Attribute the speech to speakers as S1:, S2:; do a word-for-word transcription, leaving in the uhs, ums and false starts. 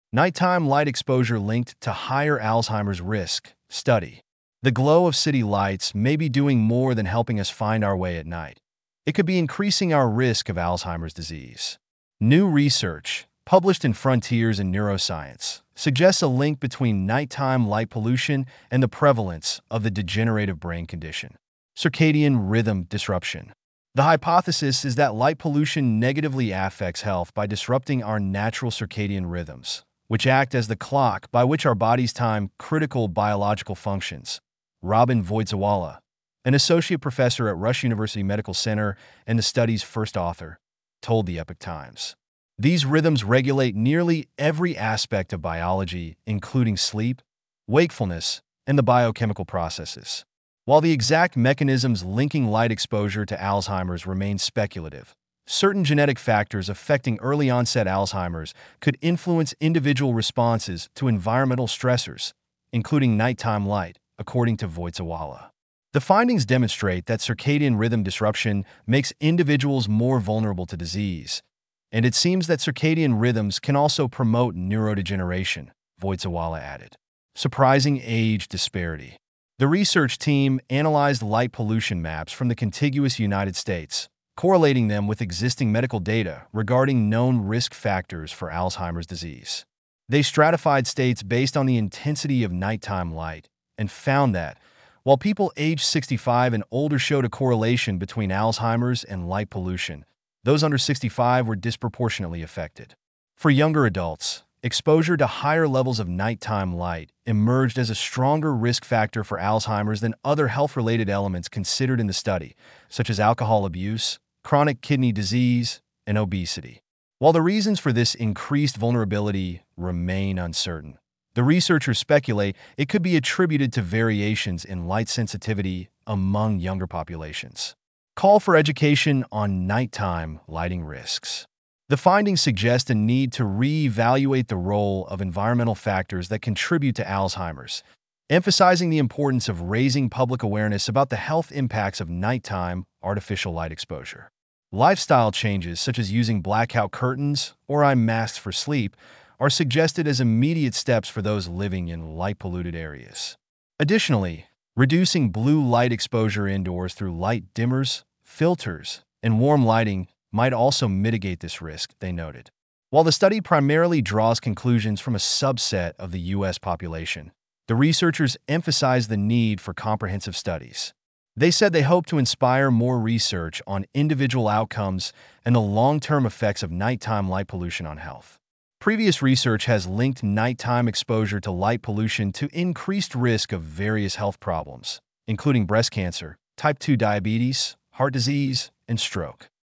S1: Nighttime light exposure linked to higher Alzheimer's risk. Study. The glow of city lights may be doing more than helping us find our way at night. It could be increasing our risk of Alzheimer's disease. New research, published in Frontiers in Neuroscience, suggests a link between nighttime light pollution and the prevalence of the degenerative brain condition, circadian rhythm disruption. The hypothesis is that light pollution negatively affects health by disrupting our natural circadian rhythms, which act as the clock by which our bodies time critical biological functions. Robin Voitzawala, an associate professor at Rush University Medical Center and the study's first author, told the Epoch Times. These rhythms regulate nearly every aspect of biology, including sleep, wakefulness, and the biochemical processes. While the exact mechanisms linking light exposure to Alzheimer's remain speculative, certain genetic factors affecting early-onset Alzheimer's could influence individual responses to environmental stressors, including nighttime light, according to Voitzawala. The findings demonstrate that circadian rhythm disruption makes individuals more vulnerable to disease, and it seems that circadian rhythms can also promote neurodegeneration, Voitzawala added. Surprising age disparity. The research team analyzed light pollution maps from the contiguous United States, correlating them with existing medical data regarding known risk factors for Alzheimer's disease. They stratified states based on the intensity of nighttime light and found that, while people aged sixty-five and older showed a correlation between Alzheimer's and light pollution, those under sixty-five were disproportionately affected. For younger adults, exposure to higher levels of nighttime light emerged as a stronger risk factor for Alzheimer's than other health-related elements considered in the study, such as alcohol abuse, chronic kidney disease, and obesity. While the reasons for this increased vulnerability remain uncertain, the researchers speculate it could be attributed to variations in light sensitivity among younger populations. Call for education on nighttime lighting risks. The findings suggest a need to re-evaluate the role of environmental factors that contribute to Alzheimer's, emphasizing the importance of raising public awareness about the health impacts of nighttime artificial light exposure. Lifestyle changes, such as using blackout curtains or eye masks for sleep, are suggested as immediate steps for those living in light-polluted areas. Additionally, reducing blue light exposure indoors through light dimmers, filters, and warm lighting might also mitigate this risk, they noted. While the study primarily draws conclusions from a subset of the U S population, the researchers emphasized the need for comprehensive studies. They said they hope to inspire more research on individual outcomes and the long-term effects of nighttime light pollution on health. Previous research has linked nighttime exposure to light pollution to increased risk of various health problems, including breast cancer, type two diabetes, heart disease, and stroke.